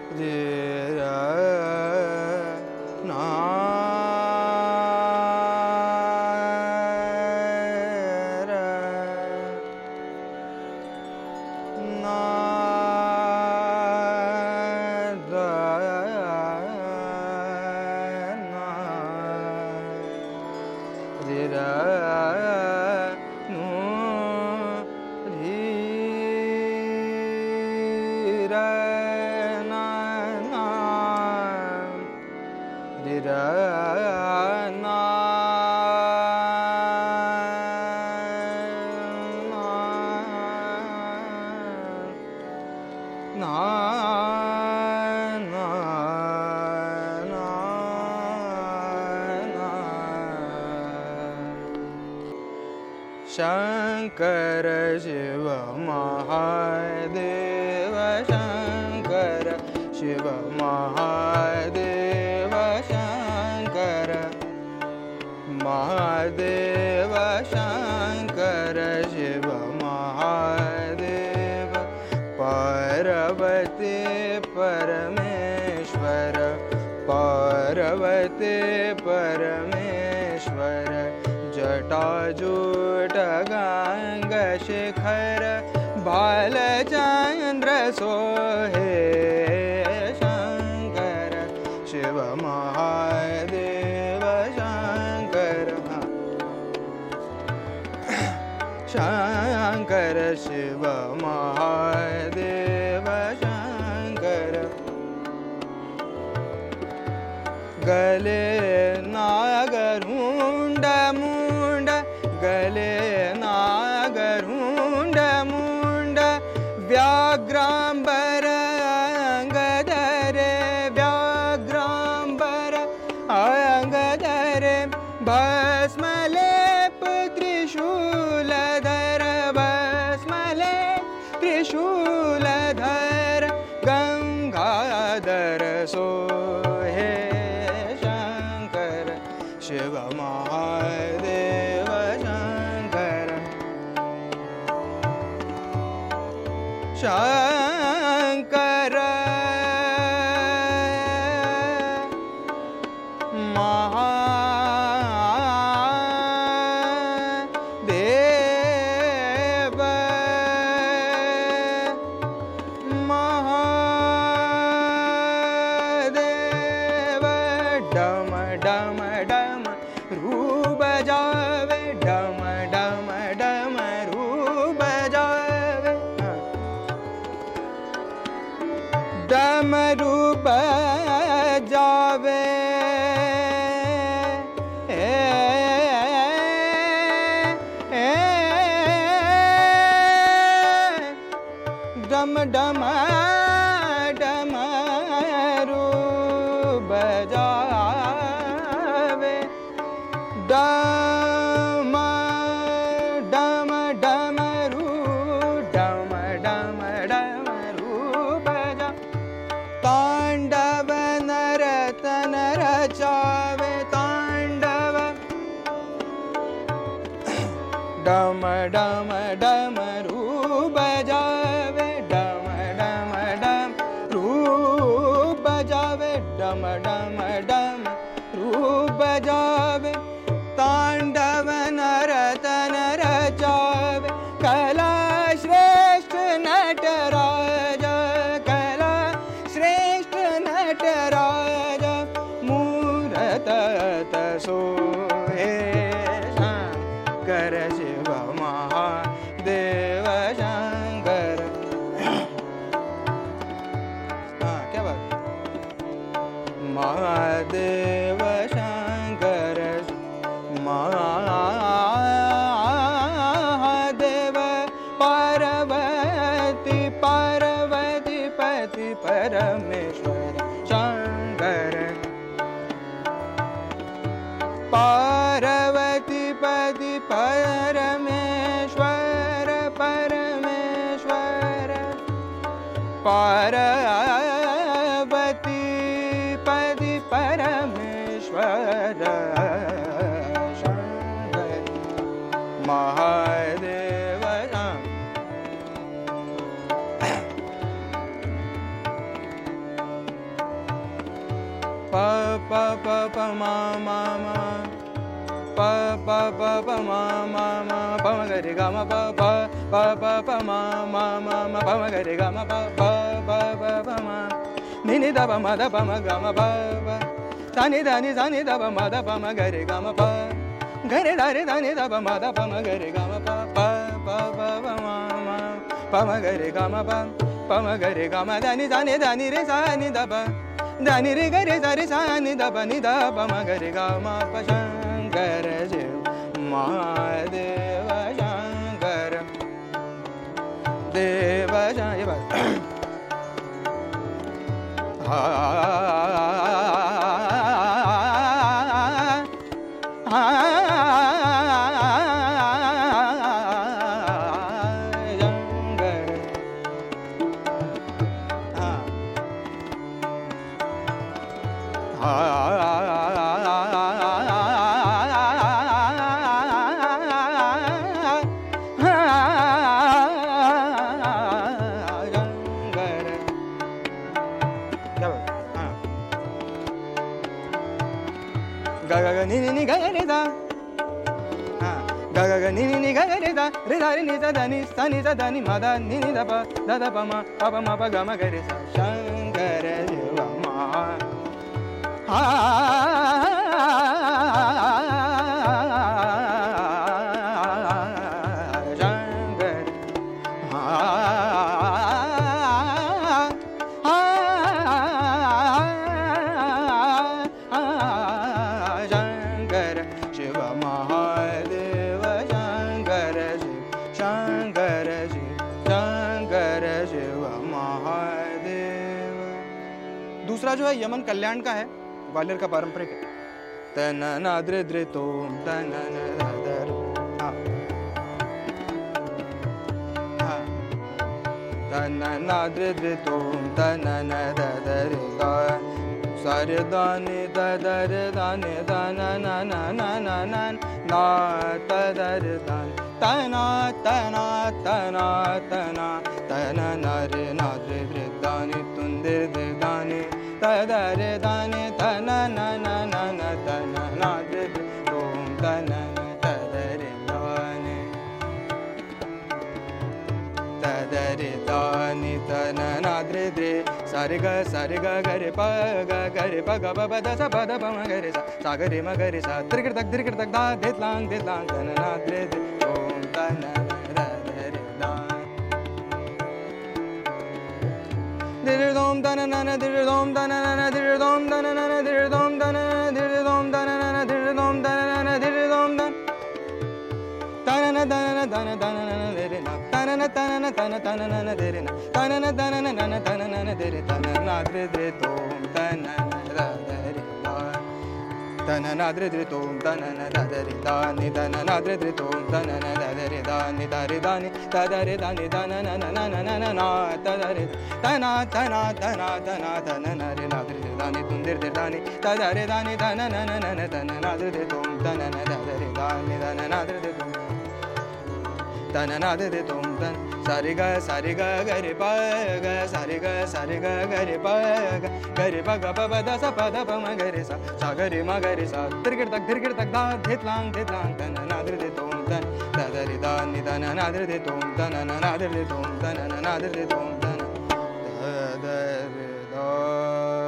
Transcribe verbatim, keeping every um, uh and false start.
शंकर शिव महादेव शंकर शिव महादेव शंकर महादेव शंकर शिव महादेव पार्वती परमेश्वर पार्वती परमेश्वर जटाजूट गंग शिखर बालचंद्र सोहे शंकर शिव महादेव शंकर शंकर शिव महादेव शंकर गले नागरुंड मुंड गले नागरुंड मुंड व्याघ्रांबर अंगधरे व्याघ्रांबर अंगधरे भस्मलेप त्रिशूलधर भस्मलेप त्रिशूलधर गंगाधर सोहे शंकर शिव महादेव शंकर शंकर महादेव महादेव डम डम डम रूप जावे डम डम डम रूप जावे डम रूप जावे डम डम डम रूप जावे डम डम डम रू डम डम डम रूप जा तांडव नरतन रचावे तांडव डम डम डम रूप जावे डम डम डम रूप जावे डम डम डम रूप जावे तांडव नरतन रचावे कला श्रेष्ठ नटराज कला श्रेष्ठ नटराज मूरत सोहे शंकर शिव महादेव शंकर हाँ क्या बात महादेव शंकर महादेव पार्वती पार्वती पति परमेश्वर शंकर पार्वती पति परमेश्वर परमेश्वर पार्वती पति परमेश्वर Shankar Mahadev pa pa pa ma ma ma pa pa pa pa ma ma ma pa ma ga re ga ma pa pa pa pa pa ma ma ma ma pa ma ga re ga ma pa pa pa pa pa ma ni ni da pa ma da pa ma ga ma pa pa sa ni da ni sa ni da pa ma da pa ma ga re ga ma pa ga re da re da ni da pa ma da pa ma ga re ga ma pa pa pa pa pa ma ma pa ma ga re ga ma pa pa ma ga re ga ma da ni da ni da ni re sa ni da pa da ni re ga re sa re sa ni da pa ni da pa ma ga re ga ma pa shankara Shiv Mahadeva Shankara Deva Shankara ha ni ni ni ga re da ha ga ga ga ni ni ni ga re da re da re ni da da ni sa ni da da ni ma da ni ni da pa da da pa ma pa pa ma pa ga ma ga re sa shankara Shiva ma ha दूसरा जो है यमन कल्याण का है, ग्वालियर का पारंपरिक है। तनना द्रे द्रे तोम तनना दर हाँ हाँ तनना द्रे द्रे तोम तनना दर दान सारे दाने दर दाने दाना ना ना ना ना ना ना तदर दान तना तना तना तना तना नारे नाद्रे द्रे दाने तुंदे द्रे दाने तदरे दाने तना ना ना ना ना तना नाद्रे द्रे तोम तना तदरे दाने तदरे दाने तना नाद्रे द्रे सारे ग सारे ग गरे प ग गरे प ग ब ब द स प द प म गरे सा सा गरे म गरे सा त्रिकट तक त्रिकट तक दा देत लांग देत लांग तना नाद्रे द्रे ओम तना तदरे दान दिर दोम तना ना दिर दोम तना ना दिर दोम तना ना दिर दोम तना ना दिर दोम तना ना दिर दोम तना ना दिर दोम तना तना ना तना तना तना ना दिर ना तना ना तना ना तना तना ना दिर ना तना ना तना ना ना तना ना दिर तना ना द्रे द्रे तोम तना ना दरे तना ना द्रे द्रे तोम तना ना दरे दानि तना ना द्रे द्रे तोम तना ना दरे दानि दरे दानि तदरे दानि तना ना ना ना ना ना ना तदरे तना तना तना तना तना ना रे ना द्रे दानि तुम दिर दिर दानि तदरे दानि तना ना ना ना तना ना द्रे तोम तना ना दरे दानि तना ना द्रे तोम तना ना द्रे तोम तना सारे ग सारे ग गरे प ग सारे ग सारे ग गरे प ग गरे प ग प ब द स प द प म गरे सा सा गरे म गरे सा त्रिकट तक त्रिकट तक दा धेत लांग धेत लांग तना ना द्रे तोम तना तदरे दानि तना ना द्रे तोम तना ना द्रे तोम तना ना द्रे तोम तना तदरे दा